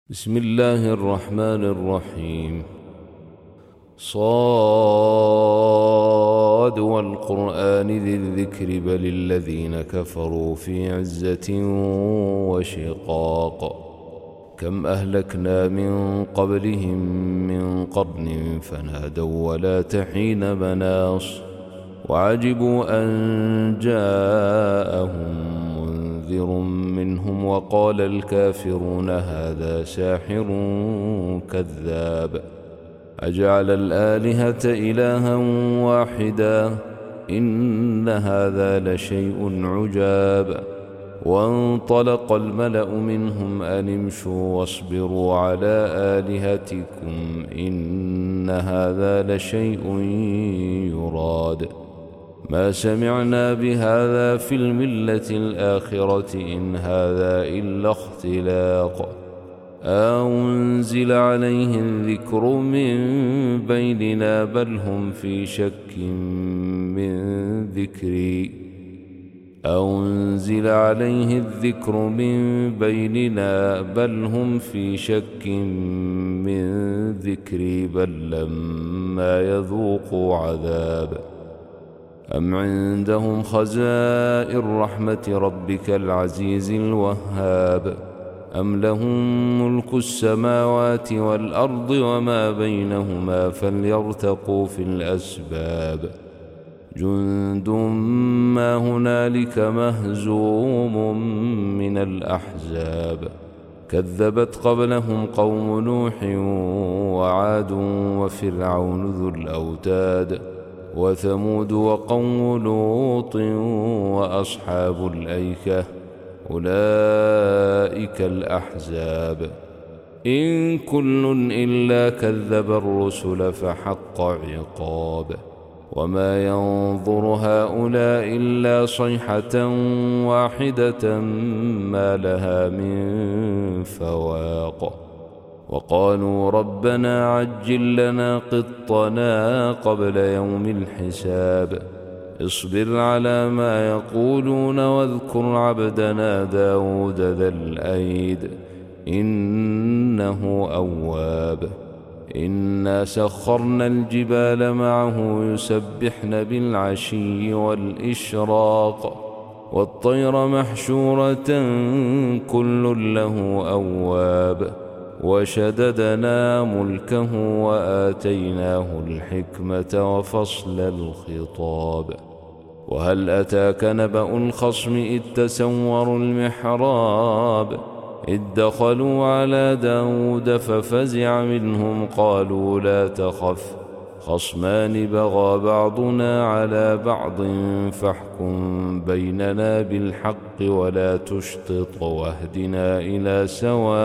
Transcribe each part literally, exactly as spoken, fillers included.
بسم الله الرحمن الرحيم. صاد والقرآن ذي الذكر بل الذين كفروا في عزة وشقاق. كم أهلكنا من قبلهم من قرن فنادوا ولا تحين مناص وعجبوا أن جاءهم منذر منهم وقال الكافرون هذا ساحر كذاب أجعل الآلهة إلها واحدا إن هذا لشيء عجاب. وانطلق الملأ منهم أن امشوا واصبروا على آلهتكم إن هذا لشيء يراد ما سمعنا بهذا في الملة الآخرة إن هذا إلا اختلاق أنزل عليه الذكر من بيننا بل هم في شك من ذكري أنزل عليه الذكر من بيننا بل هم في شك من ذكري بل لما يذوقوا عذاب أم عندهم خزائن رحمة ربك العزيز الوهاب أم لهم ملك السماوات والأرض وما بينهما فليرتقوا في الأسباب جند ما هنالك مهزوم من الأحزاب كذبت قبلهم قوم نوح وعاد وفرعون ذو الأوتاد وثمود وقوم لوط وأصحاب الأيكة أولئك الأحزاب إن كل إلا كذب الرسل فحق عقاب وما ينظر هؤلاء إلا صيحة واحدة ما لها من فواق وقالوا ربنا عجل لنا قطنا قبل يوم الحساب اصبر على ما يقولون واذكر عبدنا داود ذا الأيد إنه أواب إنا سخرنا الجبال معه يسبحن بالعشي والإشراق والطير محشورة كل له أواب وشددنا ملكه وآتيناه الحكمة وفصل الخطاب وهل أتاك نبأ الخصم إذ تسوروا المحراب إذ دخلوا على داود ففزع منهم قالوا لا تخف خصمان بغى بعضنا على بعض فاحكم بيننا بالحق ولا تشطط واهدنا إلى سواء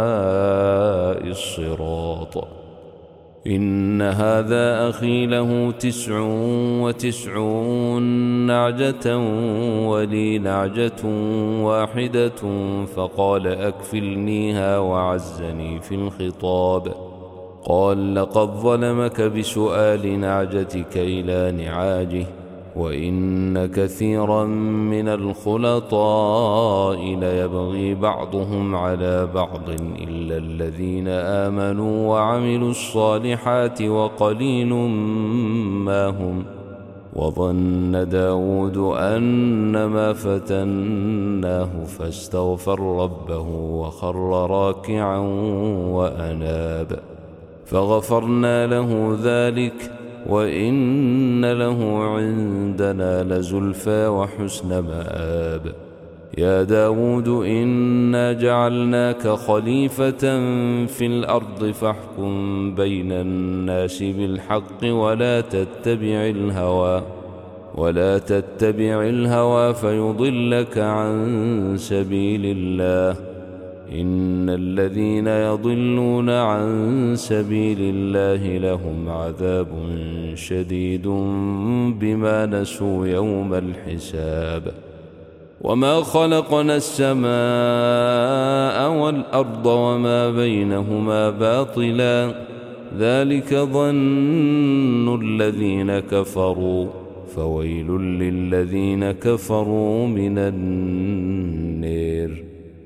الصراط إن هذا أخي له تسع وتسعون نعجة ولي نعجة واحدة فقال أكفلنيها وعزني في الخطاب قال لقد ظلمك بسؤال نعجتك إلى نعاجه وإن كثيرا من الخلطاء ليبغي بعضهم على بعض إلا الذين آمنوا وعملوا الصالحات وقليل ما هم وظن داود أنما فتناه فاستغفر ربه وخر راكعا وأناب فغفرنا له ذلك وإن له عندنا لزلفى وحسن مآب يا داود إنا جعلناك خليفة في الأرض فاحكم بين الناس بالحق ولا تتبع الهوى ولا تتبع الهوى فيضلك عن سبيل الله إن الذين يضلون عن سبيل الله لهم عذاب شديد بما نسوا يوم الحساب وما خلقنا السماء والأرض وما بينهما باطلا ذلك ظن الذين كفروا فويل للذين كفروا من النار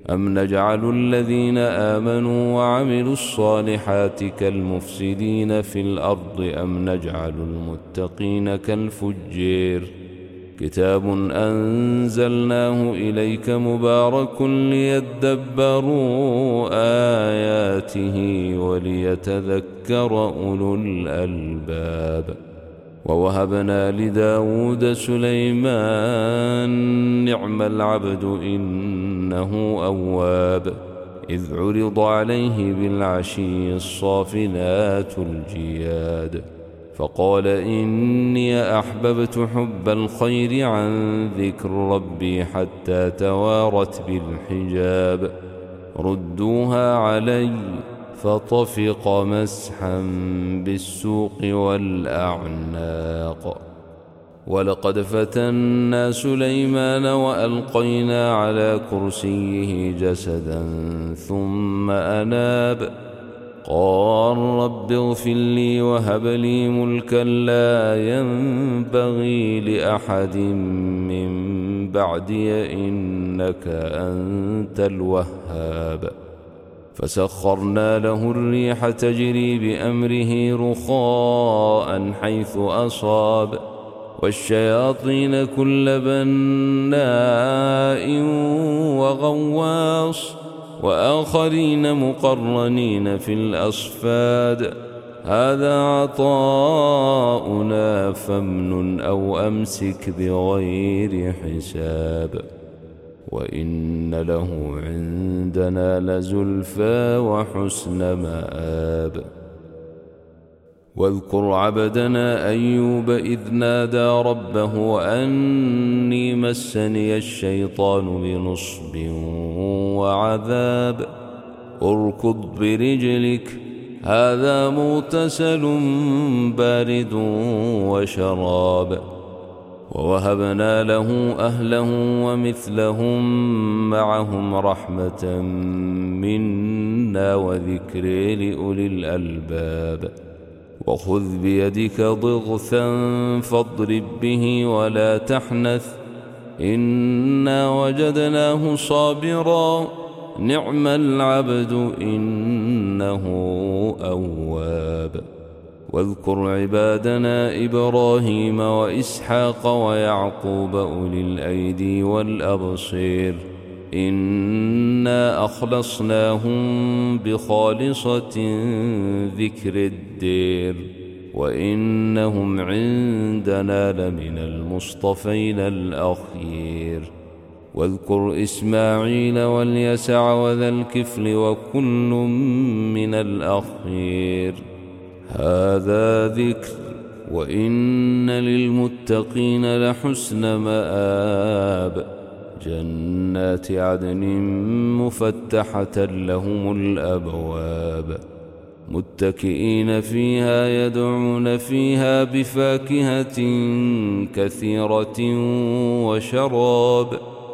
أم نجعل الذين آمنوا وعملوا الصالحات كالمفسدين في الأرض أم نجعل المتقين كالفجير كتاب أنزلناه إليك مبارك ليدبروا آياته وليتذكر أولو الألباب ووهبنا لداود سليمان نعم العبد إنه أواب إذ عرض عليه بالعشي الصافنات الجياد فقال إني أحببت حب الخير عن ذكر ربي حتى توارت بالحجاب ردوها علي فطفق مسحا بالسوق والأعناق ولقد فتنا سليمان وألقينا على كرسيه جسدا ثم أناب قال رب اغفر لي وهب لي ملكا لا ينبغي لأحد من بعدي إنك أنت الوهاب فسخرنا له الريح تجري بأمره رخاء حيث أصاب والشياطين كل بناء وغواص وآخرين مقرنين في الأصفاد هذا عطاؤنا فامنن أو أمسك بغير حساب وإن له عندنا لزلفى وحسن مآب واذكر عبدنا أيوب إذ نادى ربه أني مسني الشيطان بنصب وعذاب اركض برجلك هذا مغتسل بارد وشراب ووهبنا له أهله ومثلهم معهم رحمة منا وذكر لأولي الألباب وخذ بيدك ضغثا فاضرب به ولا تحنث إنا وجدناه صابرا نعم العبد إنه أواب واذكر عبادنا إبراهيم وإسحاق ويعقوب أولي الأيدي والأبصير إنا أخلصناهم بخالصة ذكر الدير وإنهم عندنا لمن المصطفين الأخير واذكر إسماعيل واليسع وذا الكفل وكل من الأخير هذا ذكر وإن للمتقين لحسن مآب جنات عدن مفتحة لهم الأبواب متكئين فيها يدعون فيها بفاكهة كثيرة وشراب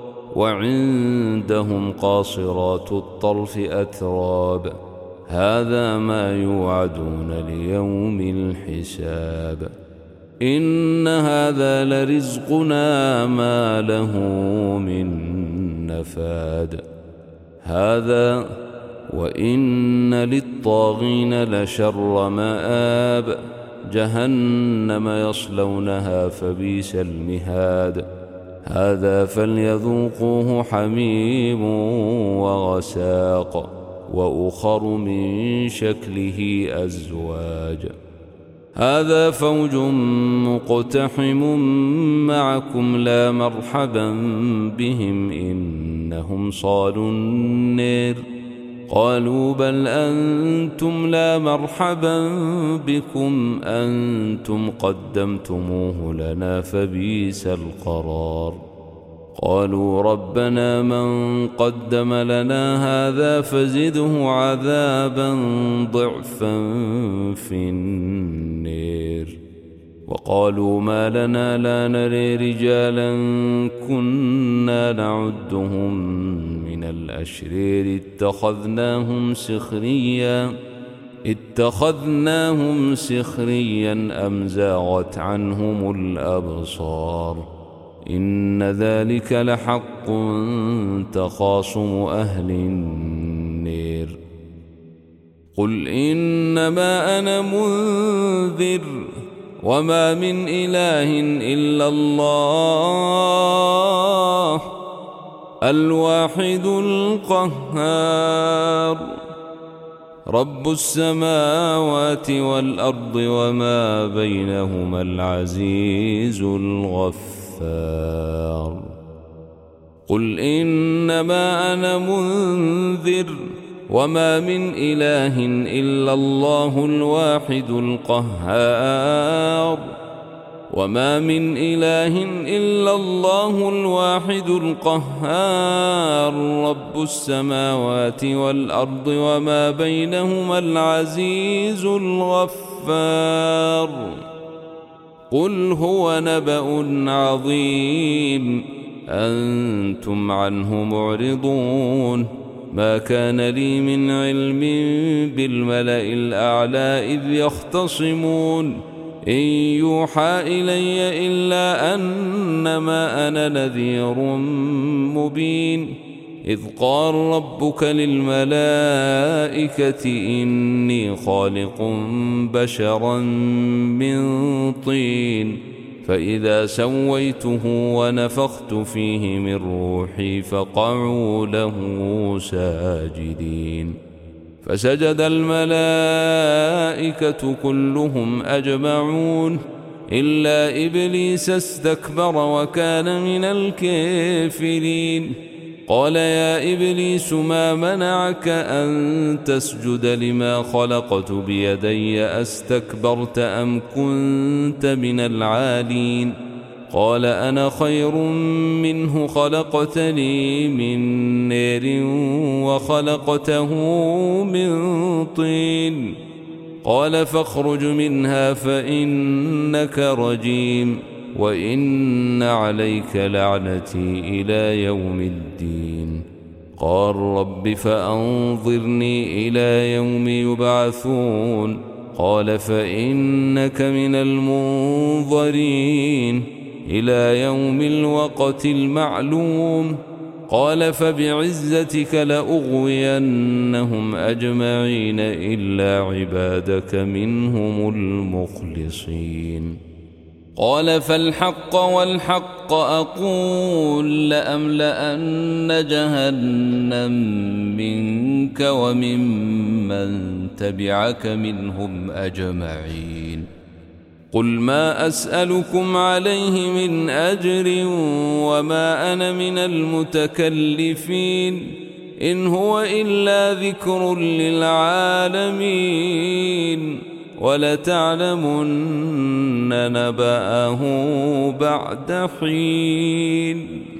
وعندهم قاصرات الطرف أتراب هذا ما يوعدون ليوم الحساب إن هذا لرزقنا ما له من نفاد هذا وإن للطاغين لشر مآب جهنم يصلونها فبئس المهاد هذا فليذوقوه حميم وغساق وأخر من شكله أزواج هذا فوج مقتحم معكم لا مرحبا بهم إنهم صالوا النير قالوا بل أنتم لا مرحبا بكم أنتم قدمتموه لنا فبئس القرار قالوا ربنا من قدم لنا هذا فزده عذابا ضعفا في النير وقالوا ما لنا لا نري رجالا كنا نعدهم من الأشرير اتخذناهم سخريا اتخذناهم سخريا أم زاغت عنهم الأبصار إن ذلك لحق تخاصم أهل النير. قل إنما أنا منذر وما من إله إلا الله الواحد القهار رب السماوات والأرض وما بينهما العزيز الغفار. قل إنما أنا منذر وما من إله إلا الله الواحد القهار وما من إله إلا الله الواحد القهار رب السماوات والأرض وما بينهما العزيز الغفار. قل هو نبأ عظيم أنتم عنه معرضون. ما كان لي من علم بالملأ الأعلى إذ يختصمون إن يوحى إلي إلا أنما أنا نذير مبين. إذ قال ربك للملائكة إني خالق بشرا من طين فإذا سويته ونفخت فيه من روحي فقعوا له ساجدين. فسجد الملائكة كلهم أجمعون إلا إبليس استكبر وكان من الكافرين. قال يا إبليس ما منعك أن تسجد لما خلقت بيدي أستكبرت أم كنت من العالين؟ قال أنا خير منه خلقتني من نار وخلقته من طين. قال فاخرج منها فإنك رجيم وإن عليك لعنتي إلى يوم الدين. قال رب فأنظرني إلى يوم يبعثون. قال فإنك من المنظرين إلى يوم الوقت المعلوم. قال فبعزتك لأغوينهم أجمعين إلا عبادك منهم المخلصين. قال فالحق والحق أقول لأملأن جهنم منك وممن تبعك منهم أجمعين. قل ما أسألكم عليه من أجر وما أنا من المتكلفين إن هو إلا ذكر للعالمين ولتعلمن نبأه بعد حين.